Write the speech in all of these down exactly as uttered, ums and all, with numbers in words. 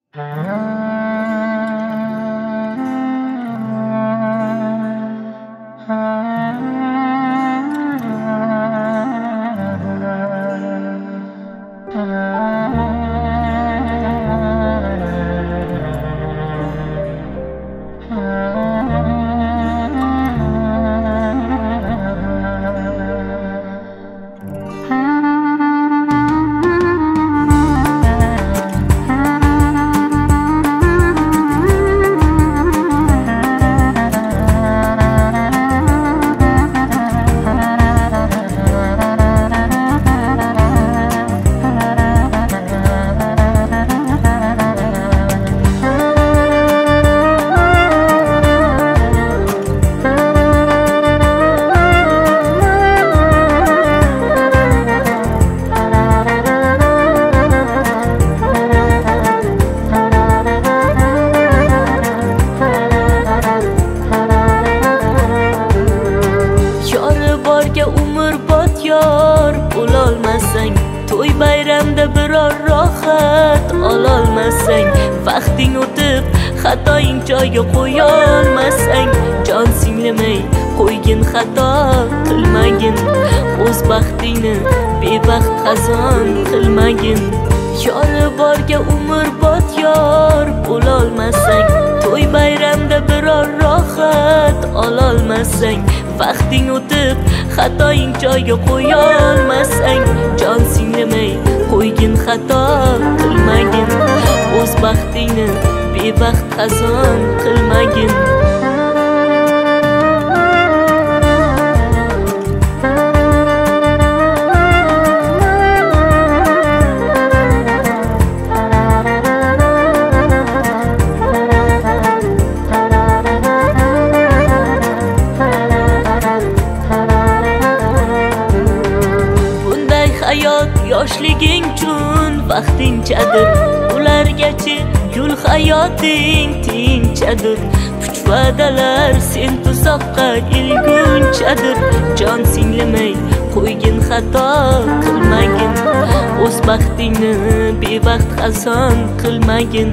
Ololmasang to'y bayramda biror rohat ololmasang, vaqting o'tib xatoing joyiga qo'yolmasang, jon singlimay qo'ygin xato qilmagin, o'z baxtingni bebaxt qazon qilmagin. Yori borga umrbod yor bo'lolmasang, to'y bayramda biror rohat ololmasang, vaqting o'tib xatoing joyiga qo'yolmasang, jon singlimay qo'ygin xato qilmagin, o'z baxtingni bebaxt qazon qilmagin. Hayot yoshliging chun vaqtinchadir, ulargachi gul hayoting tinchadir. Puch va'dalar sen tuzoqqa ilgunchadir, jon singlimay qo'ygin xato qilmagin, o'z baxtingni bebaxt qazon qilmagin.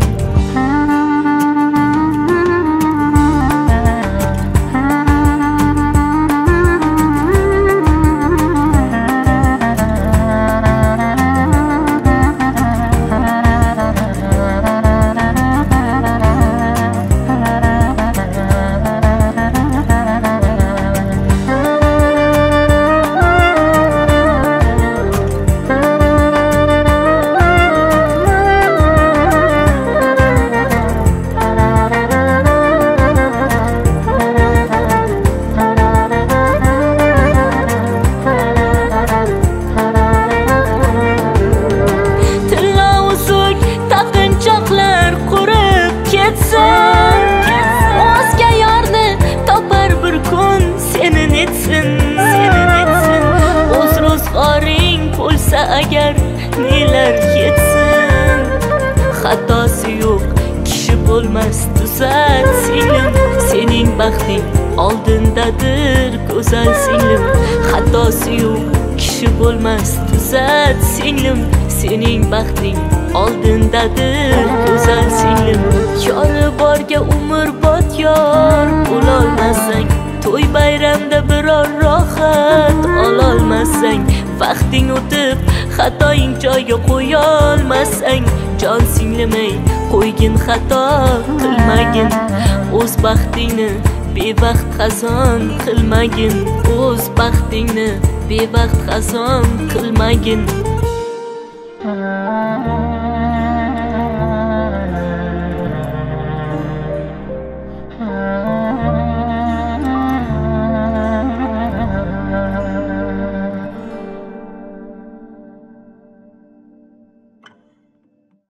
O'zga yorni topar bir kun senin etsin, senin etsin. O'z ro'zg'oring bo'lsa agar nelar yetsin. Xatosi yo'q kishi bo'lmas tuzat singlim, sening baxting oldindadir go'zal singlim. Xatosi yo'q kishi bo'lmas tuzat singlim, sening baxting oldindadir go'zal singlim. Yori borga umrbod yor bo'lolmasang, to'y bayramda biror rohat ololmasang, vaqting o'tib xatoing joyiga qo'yolmasang, jon singlimay qo'ygin xato qilmagin, o'z baxtingni bebaxt qazon qilmagin, o'z baxtingni bebaxt qazon qilmagin.